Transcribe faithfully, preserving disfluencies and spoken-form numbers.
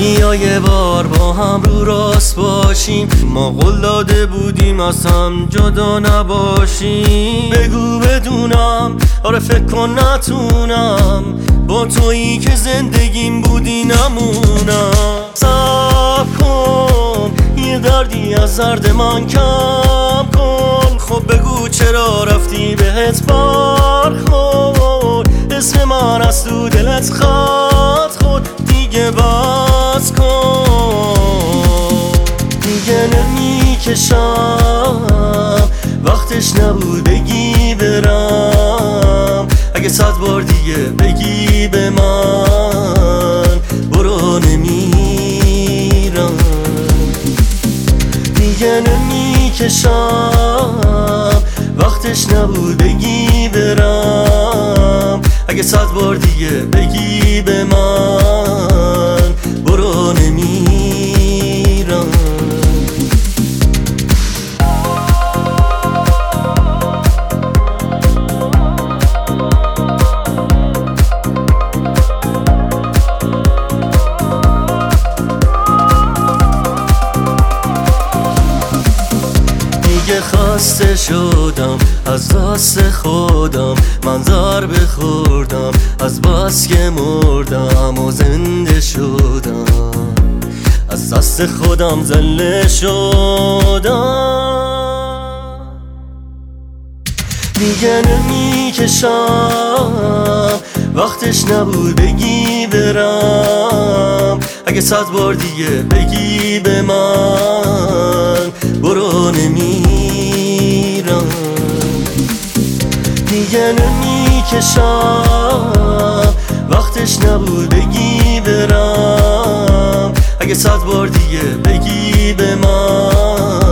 بیا یه بار با هم رو راست باشیم، ما قول داده بودیم از هم جدا نباشیم. بگو بدونم، آره فکر کن نتونم با تویی که زندگیم بودی نمونم. صبر کن یه دردی از درد من کم کن، خب بگو چرا رفتی بهت برخورد، اسم من از تو دلت خط خود دیگه بس کن. دیگه نمیکشم وقتش نبود بگی برم، اگه صد بار دیگه بگی به من برو نمیرم. دیگه نمیکشم وقتش نبود بگی برم، اگه صد بار دیگه بگی به من برو نمیرم. دیگه خسته شدم از دست خودم، من ضربه خوردم از بس که مردم و زنده شدم، از دست خودم ذله شدم. دیگه نمیکشم وقتش نبود بگی برم، اگه صد بار دیگه بگی به من برو نمیرم. دیگه نمیکشم وقتش نبود بگی برم، اگه صد بار دیگه بگی به من